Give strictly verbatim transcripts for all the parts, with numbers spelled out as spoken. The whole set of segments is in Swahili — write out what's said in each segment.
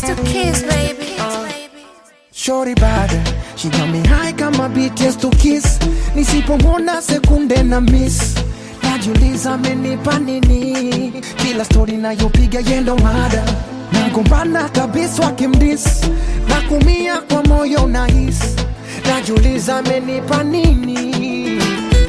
to kiss, baby. Shorty bad, she got me high kama B T S to kiss. Nisipomwona sekunde na miss. Najiuliza amenipa nini? Kila story nayopiga yendo mada. Nagombana kabisa wakimdis. Nakumia kwa moyo nahisi. Najiuliza amenipa nini?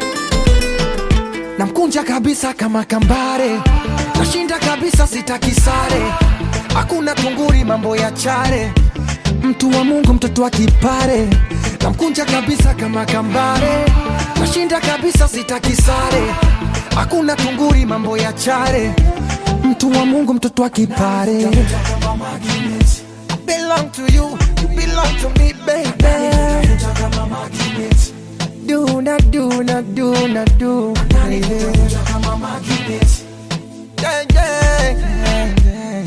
Namkunja kabisa kama kambare. Nashinda kabisa sitaki sare. Hakuna tunguri mambo ya chare. Mtu wa Mungu mtoto wa kipare. Namkunja kabisa kama kambare. Nashinda kabisa sitaki sare. Hakuna tunguri mambo ya chare. Mtu wa Mungu mtoto wa kipare. I belong to you, you belong to me, baby. Do not do not do not do. Yeah, yeah, yeah, yeah.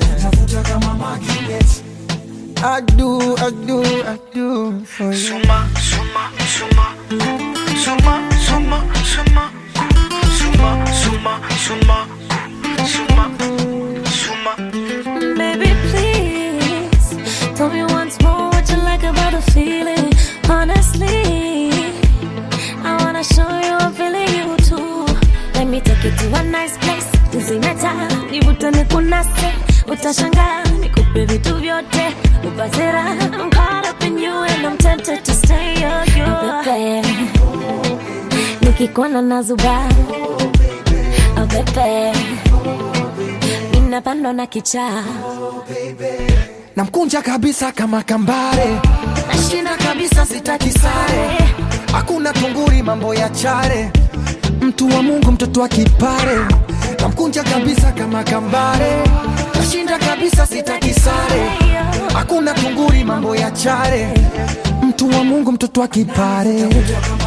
I do, I do, I do for you. Suma, suma, suma, suma, suma, suma, suma, suma, suma, suma, suma. Baby, please tell me once more what you like about the feeling. Honestly, I wanna show you I'm feeling you too. Let me take you to a nice place. Tuzimeta, nivutane kunase. Utashangaa, nikupe vitu vyote. Upasera, I'm caught up in you and I'm tempted to stay on you. Oh, baby, nikikuona nazuba. Oh, baby, ninapandwa na kichaa. Namkunja kabisa kama kambare. Nashinda kabisa sitaki sare. Hakuna tunguri mambo ya chare. Mtu wa Mungu mtoto wa kipare. Namkunja kabisa kama kambare. Nashinda kabisa sitaki sare. Hakuna tunguri mambo ya chare. Mtu wa Mungu mtoto wa kipare. You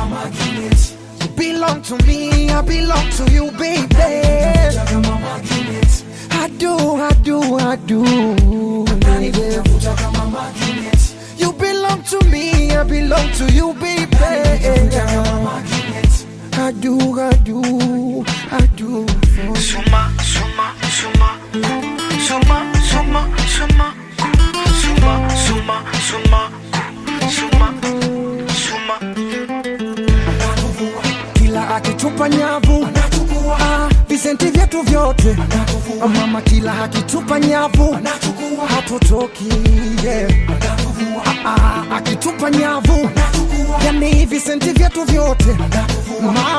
belong to me, I belong to you, baby. I do, I do, I do. You belong to me, I belong to you, baby. I do, I do, I do. Suma, suma, suma, suma, suma, suma, suma, suma, suma, suma, suma. Kila akitupa nyavu ah, visenti vyetu vyote ah, mama kila akitupa nyavu hatutoki yeah. ah, ah, akitupa nyavu yani visenti vyetu vyote mama